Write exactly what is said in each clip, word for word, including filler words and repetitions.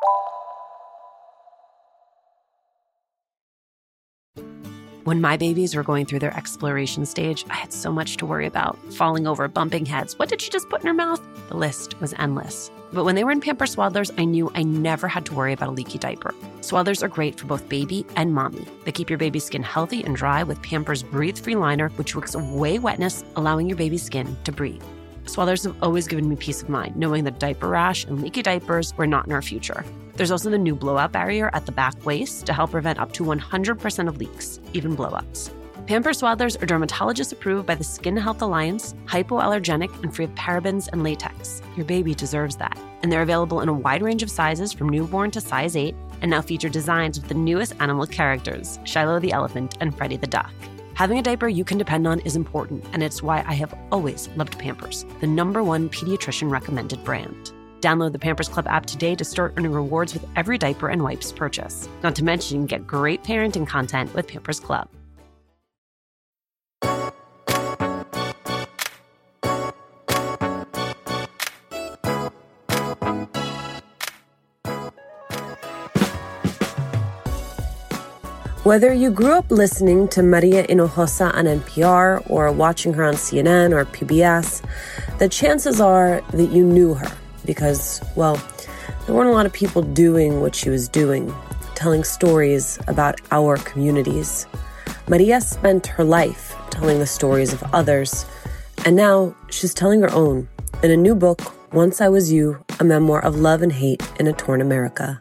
When my babies were going through their exploration stage, I had so much to worry about. Falling over, bumping heads. What did she just put in her mouth? The list was endless. But when they were in Pampers Swaddlers, I knew I never had to worry about a leaky diaper. Swaddlers are great for both baby and mommy. They keep your baby's skin healthy and dry with Pampers Breathe-Free Liner, which wicks away wetness, allowing your baby's skin to breathe. Swaddlers have always given me peace of mind, knowing that diaper rash and leaky diapers were not in our future. There's also the new blowout barrier at the back waist to help prevent up to one hundred percent of leaks, even blowouts. Pampers Swaddlers are dermatologist approved by the Skin Health Alliance, hypoallergenic, and free of parabens and latex. Your baby deserves that. And they're available in a wide range of sizes from newborn to size eight, and now feature designs with the newest animal characters, Shiloh the elephant and Freddie the duck. Having a diaper you can depend on is important, and it's why I have always loved Pampers, the number one pediatrician recommended brand. Download the Pampers Club app today to start earning rewards with every diaper and wipes purchase. Not to mention, get great parenting content with Pampers Club. Whether you grew up listening to Maria Hinojosa on N P R or watching her on C N N or P B S, the chances are that you knew her because, well, there weren't a lot of people doing what she was doing, telling stories about our communities. Maria spent her life telling the stories of others, and now she's telling her own in a new book, Once I Was You, a memoir of love and hate in a torn America.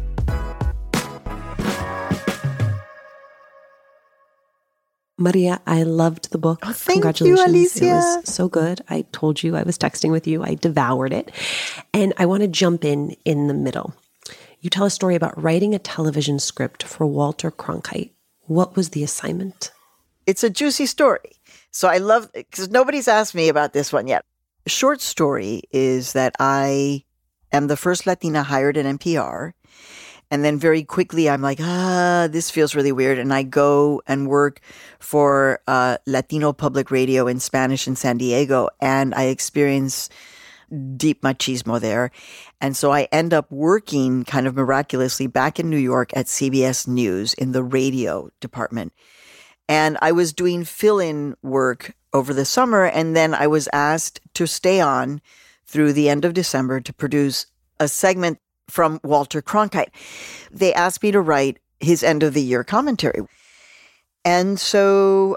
Maria, I loved the book. Oh, thank Congratulations. you, Alicia. It was so good. I told you I was texting with you. I devoured it. And I want to jump in in the middle. You tell a story about writing a television script for Walter Cronkite. What was the assignment? It's a juicy story. So I love, because nobody's asked me about this one yet. Short story is that I am the first Latina hired at N P R. And then very quickly, I'm like, ah, this feels really weird. And I go and work for uh, Latino Public Radio in Spanish in San Diego. And I experience deep machismo there. And so I end up working kind of miraculously back in New York at C B S News in the radio department. And I was doing fill-in work over the summer. And then I was asked to stay on through the end of December to produce a segment from Walter Cronkite. They asked me to write his end of the year commentary. And so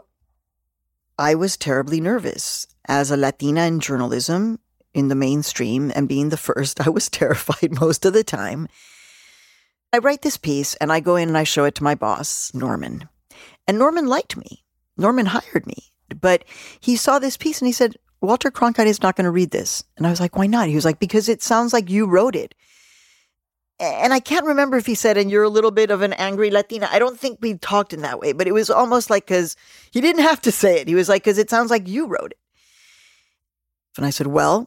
I was terribly nervous. As a Latina in journalism in the mainstream and being the first, I was terrified most of the time. I write this piece and I go in and I show it to my boss, Norman. And Norman liked me. Norman hired me. But he saw this piece and he said, Walter Cronkite is not going to read this. And I was like, why not? He was like, because it sounds like you wrote it. And I can't remember if he said, and you're a little bit of an angry Latina. I don't think we talked in that way, but it was almost like, because he didn't have to say it. He was like, because it sounds like you wrote it. And I said, well,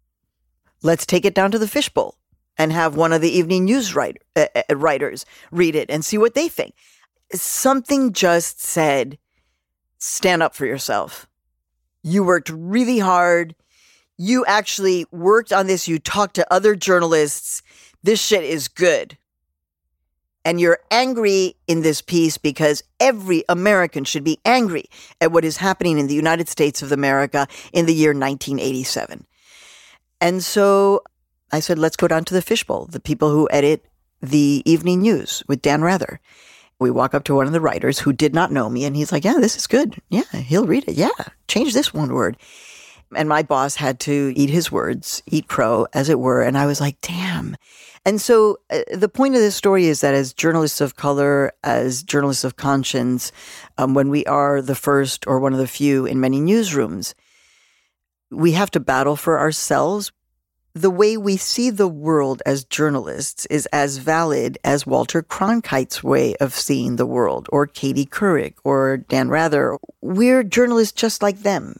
let's take it down to the fishbowl and have one of the evening news writer, uh, uh, writers read it and see what they think. Something just said, stand up for yourself. You worked really hard. You actually worked on this. You talked to other journalists. This shit is good. And you're angry in this piece because every American should be angry at what is happening in the United States of America in the year nineteen eighty-seven. And so I said, let's go down to the fishbowl, the people who edit the evening news with Dan Rather. We walk up to one of the writers who did not know me, and he's like, yeah, this is good. Yeah, he'll read it. Yeah, change this one word. And my boss had to eat his words, eat crow, as it were. And I was like, damn. And so uh, the point of this story is that as journalists of color, as journalists of conscience, um, when we are the first or one of the few in many newsrooms, we have to battle for ourselves. The way we see the world as journalists is as valid as Walter Cronkite's way of seeing the world, or Katie Couric, or Dan Rather. We're journalists just like them.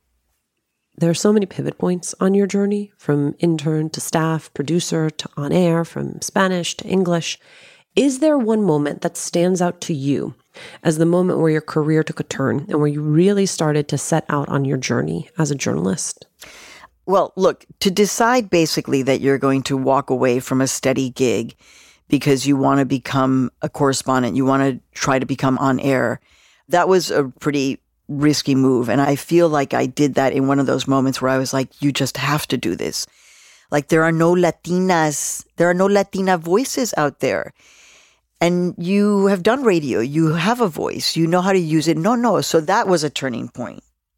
There are so many pivot points on your journey, from intern to staff, producer to on air, from Spanish to English. Is there one moment that stands out to you as the moment where your career took a turn and where you really started to set out on your journey as a journalist? Well, look, to decide basically that you're going to walk away from a steady gig because you want to become a correspondent, you want to try to become on air, that was a pretty risky move. And I feel like I did that in one of those moments where I was like, you just have to do this. Like, there are no Latinas, there are no Latina voices out there. And you have done radio, you have a voice, you know how to use it. No, no. So that was a turning point.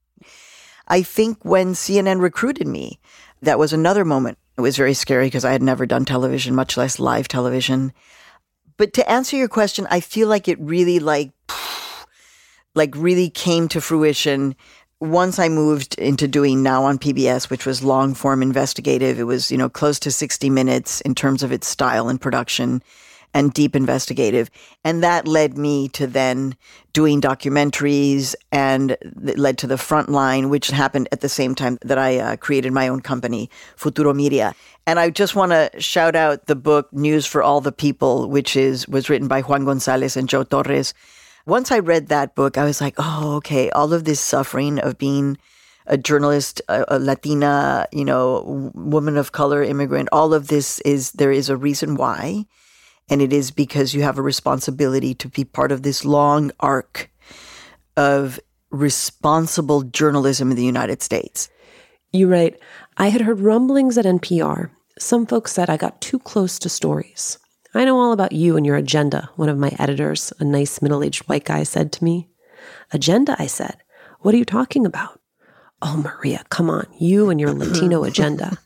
I think when C N N recruited me, that was another moment. It was very scary because I had never done television, much less live television. But to answer your question, I feel like it really like, like really came to fruition once I moved into doing Now on P B S, which was long form investigative. It was, you know, close to sixty minutes in terms of its style and production, and deep investigative. And that led me to then doing documentaries, and it led to The Frontline, which happened at the same time that I uh, created my own company, Futuro Media. And I just want to shout out the book News for All the People, which is was written by Juan Gonzalez and Joe Torres. Once I read that book, I was like, oh, okay, all of this suffering of being a journalist, a, a Latina, you know, woman of color, immigrant, all of this is, there is a reason why. And it is because you have a responsibility to be part of this long arc of responsible journalism in the United States. You write, I had heard rumblings at N P R. Some folks said I got too close to stories. I know all about you and your agenda, one of my editors, a nice middle-aged white guy, said to me. Agenda, I said. What are you talking about? Oh, Maria, come on, you and your Latino agenda.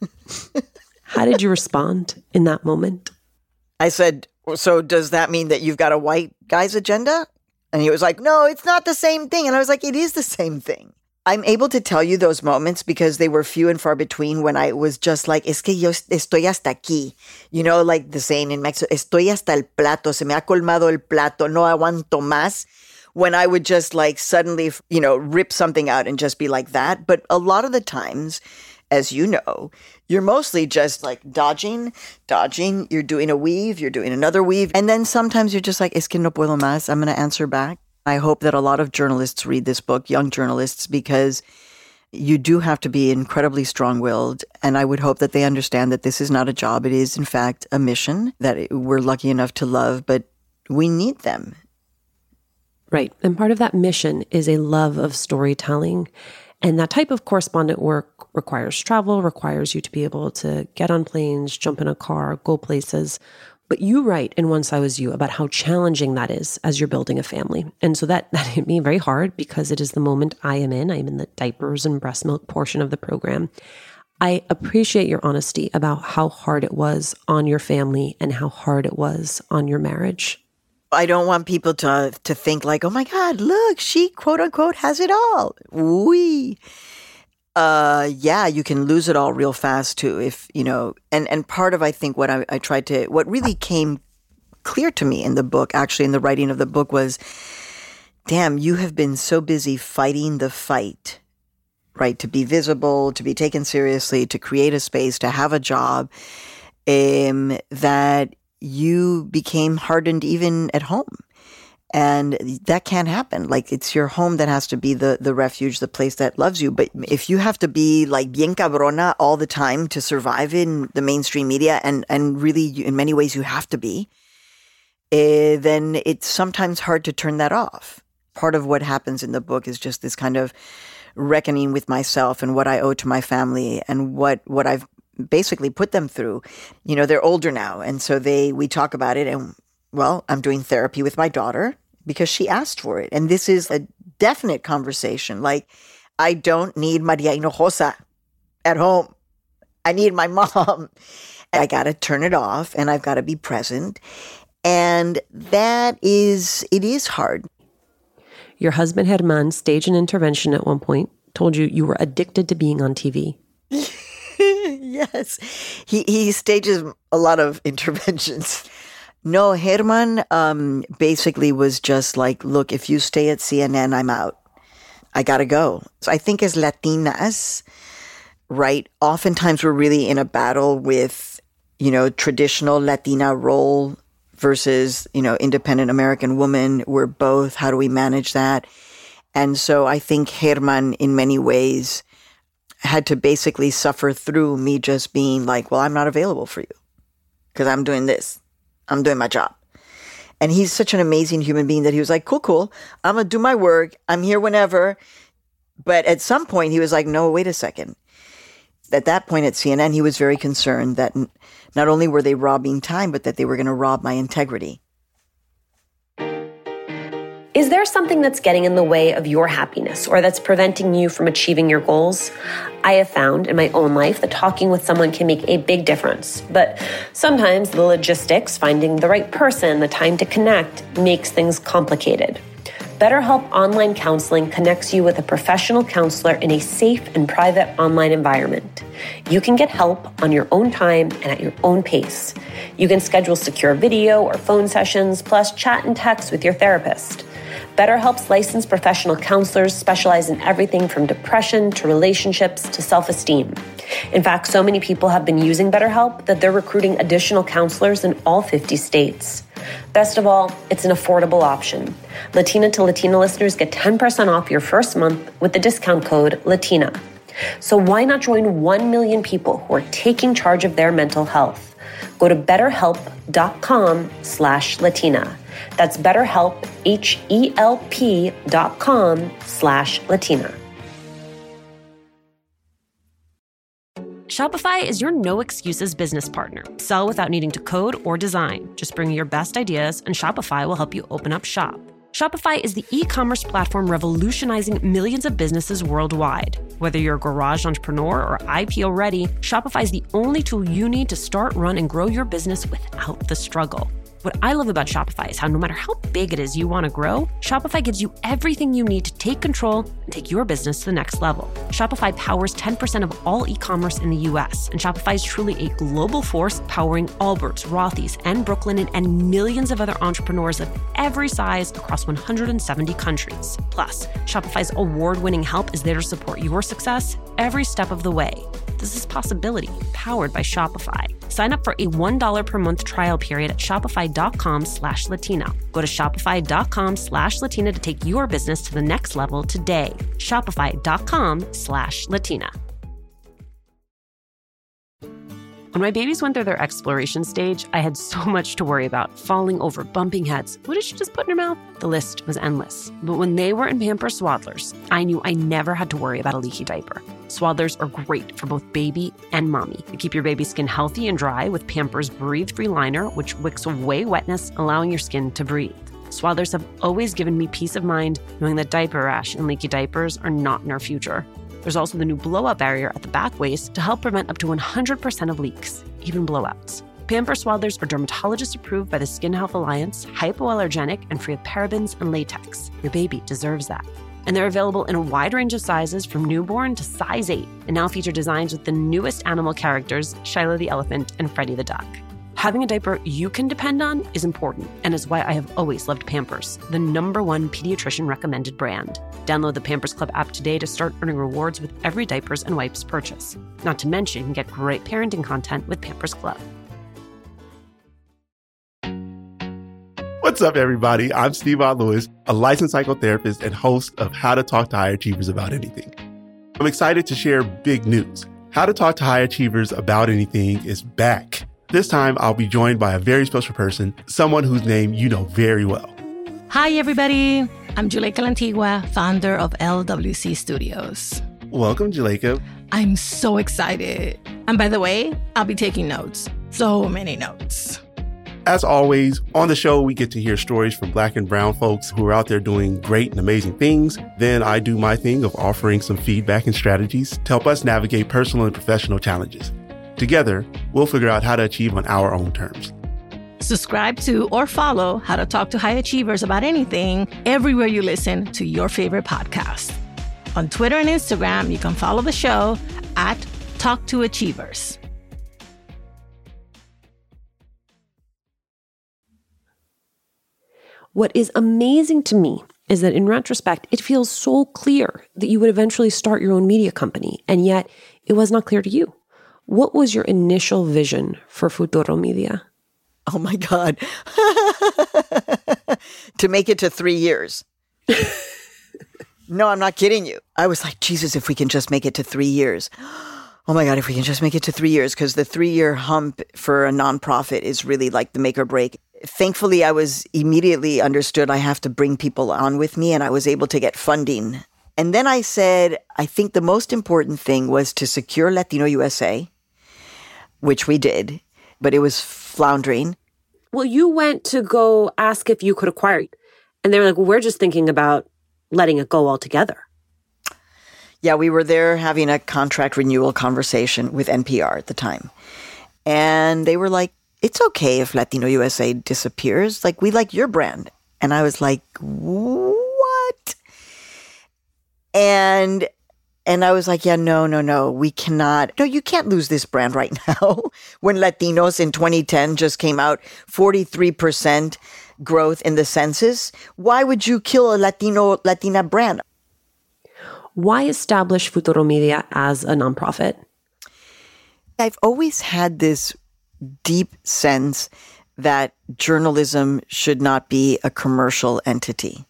How did you respond in that moment? I said, so does that mean that you've got a white guy's agenda? And he was like, no, it's not the same thing. And I was like, it is the same thing. I'm able to tell you those moments because they were few and far between when I was just like, es que yo estoy hasta aquí. You know, like the saying in Mexico, estoy hasta el plato, se me ha colmado el plato, no aguanto más. When I would just like suddenly, you know, rip something out and just be like that. But a lot of the times, as you know, you're mostly just like dodging, dodging. You're doing a weave, you're doing another weave. And then sometimes you're just like, es que no puedo más. I'm going to answer back. I hope that a lot of journalists read this book, young journalists, because you do have to be incredibly strong-willed. And I would hope that they understand that this is not a job. It is, in fact, a mission that we're lucky enough to love, but we need them. Right. And part of that mission is a love of storytelling. And that type of correspondent work requires travel, requires you to be able to get on planes, jump in a car, go places. But you write in Once I Was You about how challenging that is as you're building a family. And so that, that hit me very hard because it is the moment I am in. I am in the diapers and breast milk portion of the program. I appreciate your honesty about how hard it was on your family and how hard it was on your marriage. I don't want people to to think like, oh my God, look, she quote unquote has it all. Oui. Uh, yeah, you can lose it all real fast too. If, you know, and, and part of, I think what I, I tried to, what really came clear to me in the book, actually in the writing of the book was, damn, you have been so busy fighting the fight, right? To be visible, to be taken seriously, to create a space, to have a job, um, that you became hardened even at home. And that can't happen. Like, it's your home that has to be the, the refuge, the place that loves you. But if you have to be like bien cabrona all the time to survive in the mainstream media, and, and really in many ways you have to be, uh, then it's sometimes hard to turn that off. Part of what happens in the book is just this kind of reckoning with myself and what I owe to my family and what, what I've basically put them through. You know, they're older now. And so they, we talk about it, and well, I'm doing therapy with my daughter because she asked for it. And this is a definite conversation. Like, I don't need Maria Hinojosa at home. I need my mom. I got to turn it off and I've got to be present. And that is, it is hard. Your husband, Germán, staged an intervention at one point, told you you were addicted to being on T V. Yes. He, he stages a lot of interventions. No, Germán um, basically was just like, look, if you stay at C N N, I'm out. I got to go. So I think as Latinas, right, oftentimes we're really in a battle with, you know, traditional Latina role versus, you know, independent American woman. We're both. How do we manage that? And so I think Germán, in many ways, had to basically suffer through me just being like, well, I'm not available for you because I'm doing this. I'm doing my job. And he's such an amazing human being that he was like, cool, cool. I'm going to do my work. I'm here whenever. But at some point he was like, no, wait a second. At that point at C N N, he was very concerned that not only were they robbing time, but that they were going to rob my integrity. Is there something that's getting in the way of your happiness or that's preventing you from achieving your goals? I have found in my own life that talking with someone can make a big difference, but sometimes the logistics, finding the right person, the time to connect, makes things complicated. BetterHelp Online Counseling connects you with a professional counselor in a safe and private online environment. You can get help on your own time and at your own pace. You can schedule secure video or phone sessions, plus chat and text with your therapist. BetterHelp's licensed professional counselors specialize in everything from depression to relationships to self-esteem. In fact, so many people have been using BetterHelp that they're recruiting additional counselors in all fifty states. Best of all, it's an affordable option. Latina to Latina listeners get ten percent off your first month with the discount code LATINA. So why not join one million people who are taking charge of their mental health? Go to betterhelp.com slash Latina. That's BetterHelp, H-E-L-P dot com slash Latina. Shopify is your no-excuses business partner. Sell without needing to code or design. Just bring your best ideas, and Shopify will help you open up shop. Shopify is the e-commerce platform revolutionizing millions of businesses worldwide. Whether you're a garage entrepreneur or I P O ready, Shopify is the only tool you need to start, run, and grow your business without the struggle. What I love about Shopify is how no matter how big it is you want to grow, Shopify gives you everything you need to take control and take your business to the next level. Shopify powers ten percent of all e-commerce in the U S, and Shopify is truly a global force powering Allbirds, Rothy's, and Brooklinen, and millions of other entrepreneurs of every size across one hundred seventy countries. Plus, Shopify's award-winning help is there to support your success every step of the way. This is Possibility, powered by Shopify. Sign up for a one dollar per month trial period at shopify.com slash Latina. Go to shopify.com slash Latina to take your business to the next level today. Shopify.com slash Latina. When my babies went through their exploration stage, I had so much to worry about. Falling over, bumping heads. What did she just put in her mouth? The list was endless. But when they were in Pampers Swaddlers, I knew I never had to worry about a leaky diaper. Swaddlers are great for both baby and mommy. They keep your baby's skin healthy and dry with Pampers Breathe-Free Liner, which wicks away wetness, allowing your skin to breathe. Swaddlers have always given me peace of mind knowing that diaper rash and leaky diapers are not in our future. There's also the new blowout barrier at the back waist to help prevent up to one hundred percent of leaks, even blowouts. Pampers Swaddlers are dermatologist approved by the Skin Health Alliance, hypoallergenic, and free of parabens and latex. Your baby deserves that. And they're available in a wide range of sizes from newborn to size eight, and now feature designs with the newest animal characters, Shiloh the elephant and Freddie the duck. Having a diaper you can depend on is important, and is why I have always loved Pampers, the number one pediatrician recommended brand. Download the Pampers Club app today to start earning rewards with every diapers and wipes purchase. Not to mention, you can get great parenting content with Pampers Club. What's up, everybody? I'm Steve-Aud Lewis, a licensed psychotherapist and host of How to Talk to High Achievers About Anything. I'm excited to share big news. How to Talk to High Achievers About Anything is back. This time, I'll be joined by a very special person, someone whose name you know very well. Hi, everybody. I'm Juleyka Lantigua, founder of L W C Studios. Welcome, Juleyka. I'm so excited. And by the way, I'll be taking notes. So many notes. As always, on the show, we get to hear stories from Black and brown folks who are out there doing great and amazing things. Then I do my thing of offering some feedback and strategies to help us navigate personal and professional challenges. Together, we'll figure out how to achieve on our own terms. Subscribe to or follow How to Talk to High Achievers About Anything everywhere you listen to your favorite podcast. On Twitter and Instagram, you can follow the show at Talk to Achievers. What is amazing to me is that in retrospect, it feels so clear that you would eventually start your own media company, and yet it was not clear to you. What was your initial vision for Futuro Media? Oh my God. To make it to three years. No, I'm not kidding you. I was like, Jesus, if we can just make it to three years. Oh my God, if we can just make it to three years, because the three-year hump for a nonprofit is really like the make or break. Thankfully, I was immediately understood I have to bring people on with me, and I was able to get funding. And then I said, I think the most important thing was to secure Latino U S A, which we did, but it was floundering. Well, you went to go ask if you could acquire it. And they were like, well, we're just thinking about letting it go altogether. Yeah, we were there having a contract renewal conversation with N P R at the time. And they were like, it's okay if Latino U S A disappears. Like, we like your brand. And I was like, what? And and I was like, yeah, no, no, no, we cannot. No, you can't lose this brand right now. When Latinos in twenty ten just came out, forty-three percent growth in the census. Why would you kill a Latino, Latina brand? Why establish Futuro Media as a nonprofit? I've always had this deep sense that journalism should not be a commercial entity.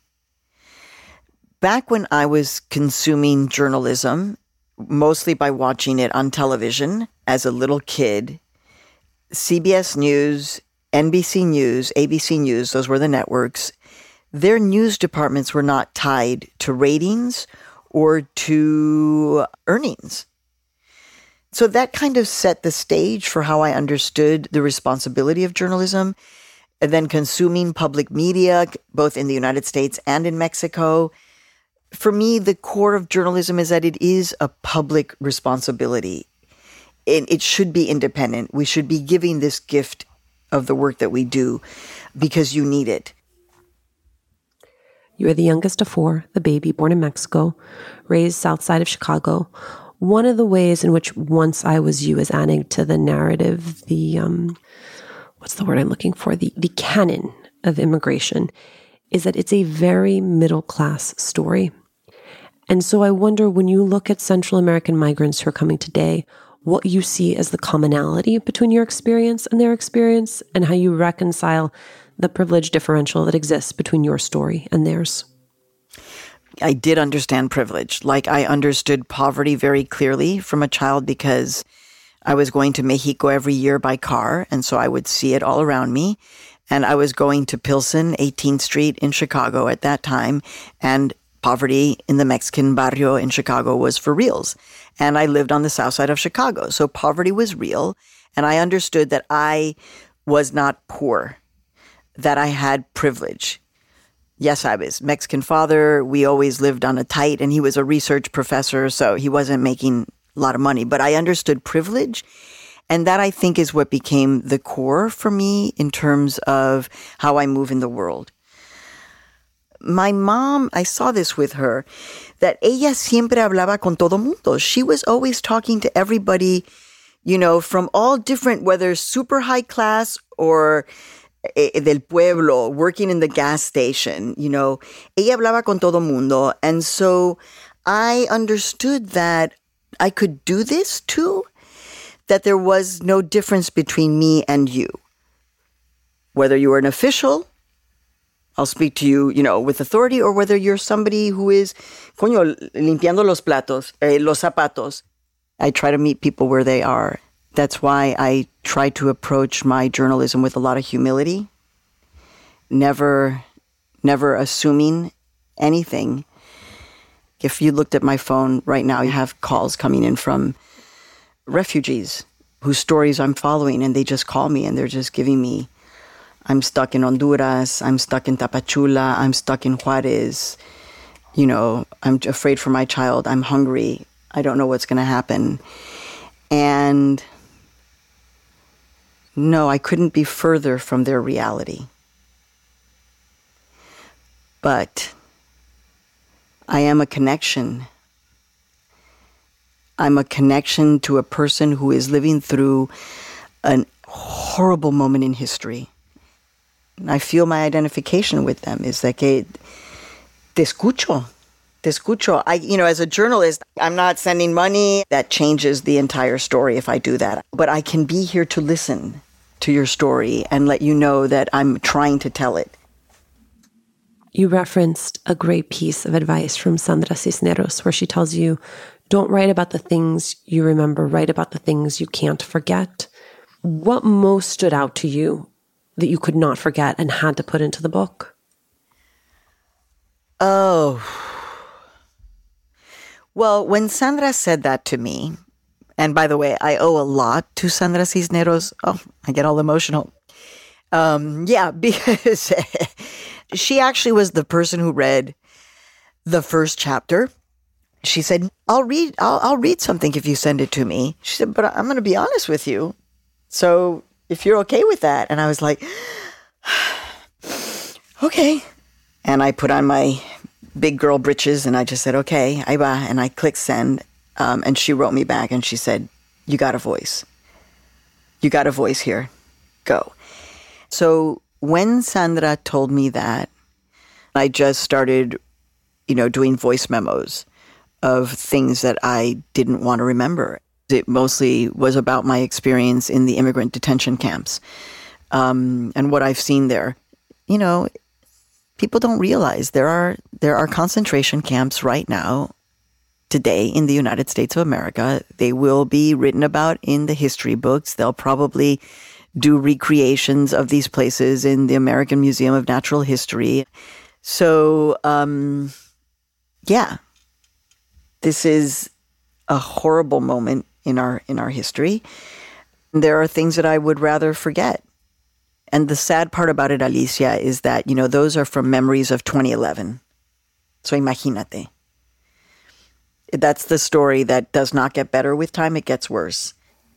Back when I was consuming journalism, mostly by watching it on television as a little kid, C B S News, N B C News, A B C News, those were the networks, their news departments were not tied to ratings or to earnings. So that kind of set the stage for how I understood the responsibility of journalism. And then consuming public media, both in the United States and in Mexico. For me, the core of journalism is that it is a public responsibility. It, it should be independent. We should be giving this gift of the work that we do because you need it. You are the youngest of four, the baby born in Mexico, raised south side of Chicago. One of the ways in which Once I Was You is adding to the narrative, the, um, what's the word I'm looking for? The, the canon of immigration is that it's a very middle-class story. And so I wonder, when you look at Central American migrants who are coming today, what you see as the commonality between your experience and their experience, and how you reconcile the privilege differential that exists between your story and theirs. I did understand privilege. Like, I understood poverty very clearly from a child because I was going to Mexico every year by car, and so I would see it all around me. And I was going to Pilsen, eighteenth Street in Chicago at that time, and poverty in the Mexican barrio in Chicago was for reals. And I lived on the south side of Chicago, so poverty was real. And I understood that I was not poor, that I had privilege. Yes, I was Mexican father. We always lived on a tight, and he was a research professor, so he wasn't making a lot of money. But I understood privilege, and that, I think, is what became the core for me in terms of how I move in the world. My mom, I saw this with her, that ella siempre hablaba con todo mundo. She was always talking to everybody, you know, from all different, whether super high class or del pueblo, working in the gas station, you know, ella hablaba con todo mundo. And so I understood that I could do this too, that there was no difference between me and you. Whether you were an official, I'll speak to you, you know, with authority, or whether you're somebody who is, coño, limpiando los platos, eh, los zapatos. I try to meet people where they are. That's why I try to approach my journalism with a lot of humility, never, never assuming anything. If you looked at my phone right now, you have calls coming in from refugees whose stories I'm following, and they just call me and they're just giving me, I'm stuck in Honduras, I'm stuck in Tapachula, I'm stuck in Juarez, you know, I'm afraid for my child, I'm hungry, I don't know what's going to happen. And no, I couldn't be further from their reality. But I am a connection. I'm a connection to a person who is living through a horrible moment in history. And I feel my identification with them is like, a, te escucho, te escucho. I, you know, as a journalist, I'm not sending money. That changes the entire story if I do that. But I can be here to listen to your story and let you know that I'm trying to tell it. You referenced a great piece of advice from Sandra Cisneros, where she tells you, don't write about the things you remember, write about the things you can't forget. What most stood out to you that you could not forget and had to put into the book? Oh. Well, when Sandra said that to me, and by the way, I owe a lot to Sandra Cisneros. Oh, I get all emotional. Um, yeah, because she actually was the person who read the first chapter. She said, I'll read, I'll, I'll read something if you send it to me. She said, but I'm going to be honest with you. So if you're okay with that. And I was like, okay. And I put on my big girl britches and I just said, okay, ahí va. And I clicked send. Um, and she wrote me back and she said, you got a voice. You got a voice here. Go. So when Sandra told me that, I just started, you know, doing voice memos of things that I didn't want to remember. It mostly was about my experience in the immigrant detention camps um, and what I've seen there. You know, people don't realize there are there are concentration camps right now today in the United States of America. They will be written about in the history books. They'll probably do recreations of these places in the American Museum of Natural History. So, um, yeah, this is a horrible moment in our in our history. There are things that I would rather forget. And the sad part about it, Alicia, is that, you know, those are from memories of twenty eleven. So imagínate. That's the story that does not get better with time. It gets worse.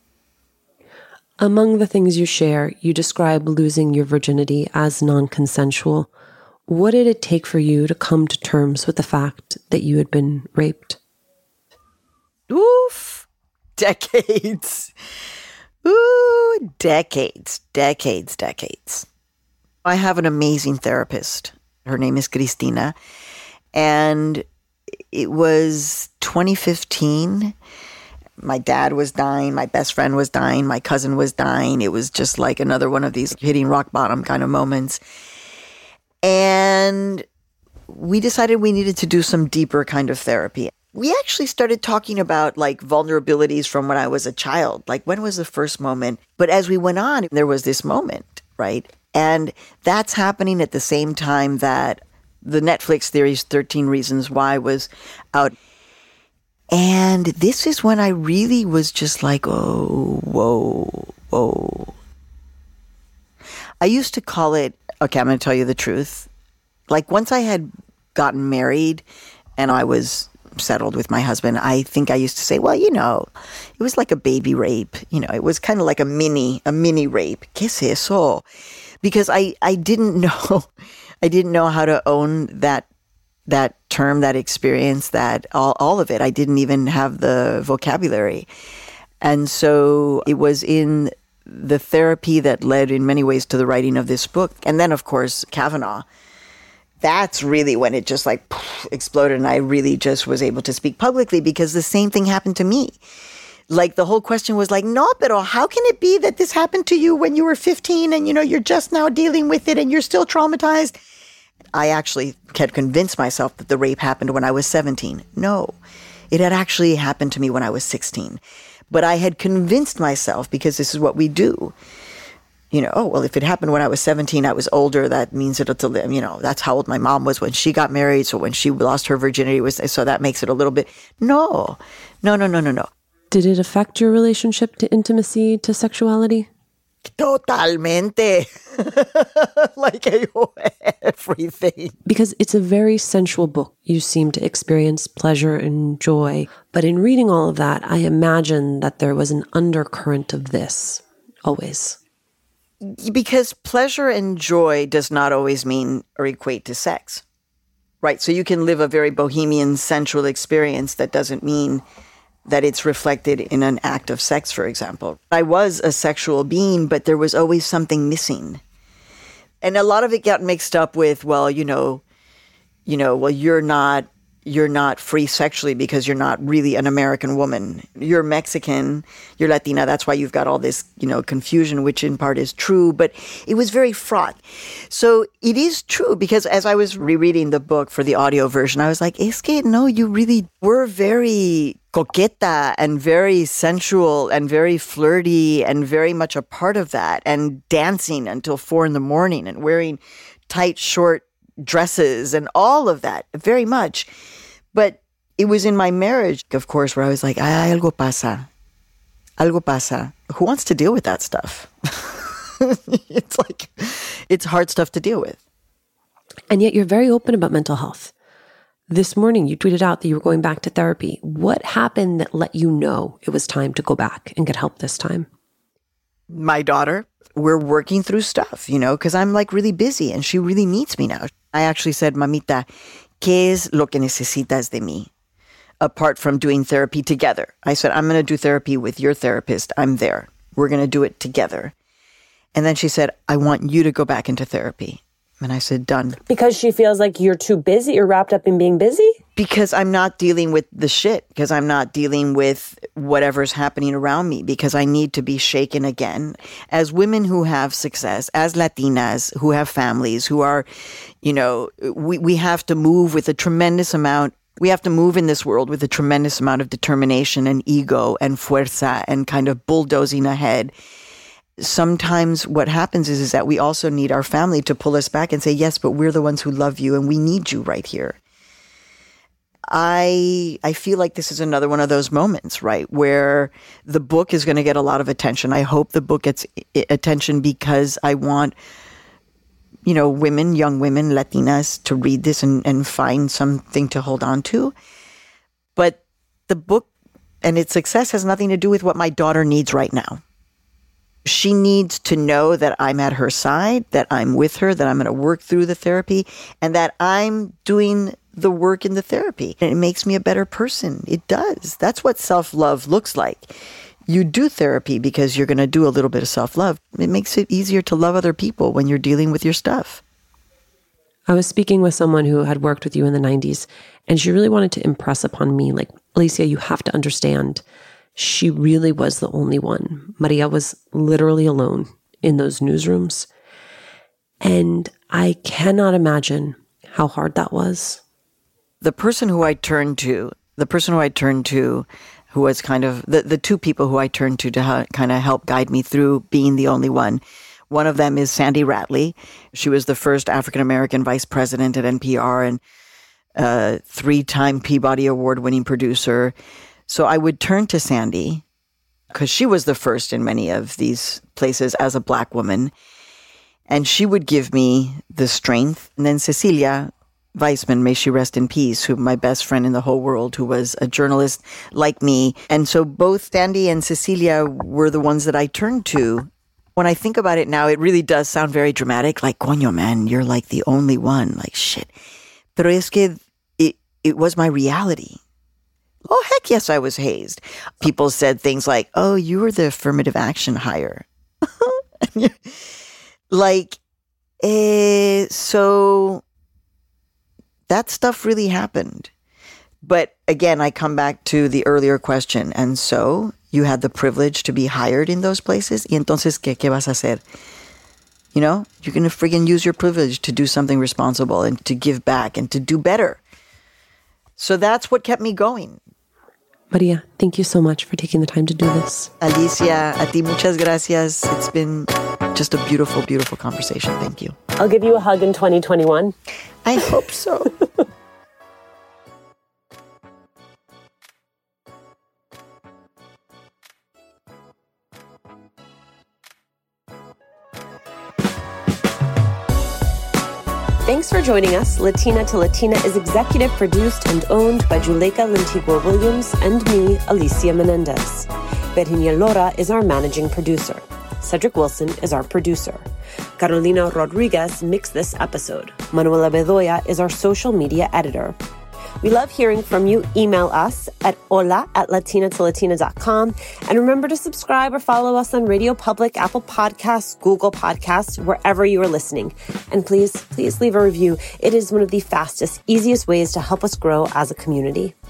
Among the things you share, you describe losing your virginity as non-consensual. What did it take for you to come to terms with the fact that you had been raped? Oof. Decades. Ooh, decades, decades, decades. I have an amazing therapist. Her name is Cristina. And it was twenty fifteen. My dad was dying. My best friend was dying. My cousin was dying. It was just like another one of these hitting rock bottom kind of moments. And we decided we needed to do some deeper kind of therapy. We actually started talking about like vulnerabilities from when I was a child. Like, when was the first moment? But as we went on, there was this moment, right? And that's happening at the same time that the Netflix series thirteen Reasons Why was out. And this is when I really was just like, oh, whoa, whoa. I used to call it, okay, I'm going to tell you the truth. Like, once I had gotten married and I was settled with my husband, I think I used to say, well, you know, it was like a baby rape. You know, it was kind of like a mini, a mini rape. ¿Qué es eso? Because I, I didn't know, I didn't know how to own that that term, that experience, that all, all of it. I didn't even have the vocabulary. And so it was in the therapy that led in many ways to the writing of this book. And then, of course, Kavanaugh. That's really when it just like poof, exploded. And I really just was able to speak publicly because the same thing happened to me. Like, the whole question was like, no, pero how can it be that this happened to you when you were fifteen and, you know, you're just now dealing with it and you're still traumatized? I actually had convinced myself that the rape happened when I was seventeen. No, it had actually happened to me when I was sixteen. But I had convinced myself, because this is what we do, you know, oh, well, if it happened when I was seventeen, I was older, that means it'll, you know, that's how old my mom was when she got married. So when she lost her virginity, was so that makes it a little bit, no, no, no, no, no, no. Did it affect your relationship to intimacy, to sexuality? Totalmente. Like everything. Because it's a very sensual book. You seem to experience pleasure and joy. But in reading all of that, I imagine that there was an undercurrent of this, always. Because pleasure and joy does not always mean or equate to sex. Right? So you can live a very bohemian, sensual experience that doesn't mean that it's reflected in an act of sex, for example. I was a sexual being, but there was always something missing. And a lot of it got mixed up with, well, you know, you know, well, you're not, you're not free sexually because you're not really an American woman. You're Mexican, you're Latina. That's why you've got all this, you know, confusion, which in part is true. But it was very fraught. So it is true because as I was rereading the book for the audio version, I was like, es que no, you really were very coqueta and very sensual and very flirty and very much a part of that and dancing until four in the morning and wearing tight, short dresses and all of that, very much. But it was in my marriage, of course, where I was like, ah, algo pasa. Algo pasa. Who wants to deal with that stuff? It's like, it's hard stuff to deal with. And yet you're very open about mental health. This morning, you tweeted out that you were going back to therapy. What happened that let you know it was time to go back and get help this time? My daughter, we're working through stuff, you know, because I'm like really busy and she really needs me now. I actually said, Mamita, ¿qué es lo que necesitas de mí? Apart from doing therapy together. I said, I'm going to do therapy with your therapist. I'm there. We're going to do it together. And then she said, I want you to go back into therapy. And I said, done. Because she feels like you're too busy, you're wrapped up in being busy? Because I'm not dealing with the shit, because I'm not dealing with whatever's happening around me, because I need to be shaken again. As women who have success, as Latinas who have families, who are, you know, we, we have to move with a tremendous amount. We have to move in this world with a tremendous amount of determination and ego and fuerza and kind of bulldozing ahead. Sometimes what happens is, is that we also need our family to pull us back and say, yes, but we're the ones who love you and we need you right here. I I feel like this is another one of those moments, right, where the book is going to get a lot of attention. I hope the book gets I- attention because I want, you know, women, young women, Latinas to read this and, and find something to hold on to. But the book and its success has nothing to do with what my daughter needs right now. She needs to know that I'm at her side, that I'm with her, that I'm going to work through the therapy, and that I'm doing the work in the therapy. And it makes me a better person. It does. That's what self-love looks like. You do therapy because you're going to do a little bit of self-love. It makes it easier to love other people when you're dealing with your stuff. I was speaking with someone who had worked with you in the nineties, and she really wanted to impress upon me, like, Alicia, you have to understand, she really was the only one. Maria was literally alone in those newsrooms. And I cannot imagine how hard that was. The person who I turned to, the person who I turned to, who was kind of, the, the two people who I turned to to ha- kind of help guide me through being the only one. One of them is Sandy Rattley. She was the first African-American vice president at N P R and a three-time Peabody Award-winning producer. So I would turn to Sandy because she was the first in many of these places as a Black woman. And she would give me the strength. And then Cecilia Weissman, may she rest in peace, who my best friend in the whole world, who was a journalist like me. And so both Sandy and Cecilia were the ones that I turned to. When I think about it now, it really does sound very dramatic. Like, coño, man, you're like the only one. Like, shit. Pero es que it, it was my reality. Oh, heck yes, I was hazed. People said things like, oh, you were the affirmative action hire. Like, eh, so that stuff really happened. But again, I come back to the earlier question. And so you had the privilege to be hired in those places. Y entonces, ¿qué, qué vas a hacer? You know, you're going to friggin' use your privilege to do something responsible and to give back and to do better. So that's what kept me going. Maria, thank you so much for taking the time to do this. Alicia, a ti muchas gracias. It's been just a beautiful, beautiful conversation. Thank you. I'll give you a hug in twenty twenty-one. I hope so. Thanks for joining us. Latina to Latina is executive produced and owned by Juleka Lentigua Williams and me, Alicia Menendez. Virginia Lora is our managing producer. Cedric Wilson is our producer. Carolina Rodriguez mixed this episode. Manuela Bedoya is our social media editor. We love hearing from you. Email us at hola at latina to latina dot com. And remember to subscribe or follow us on Radio Public, Apple Podcasts, Google Podcasts, wherever you are listening. And please, please leave a review. It is one of the fastest, easiest ways to help us grow as a community.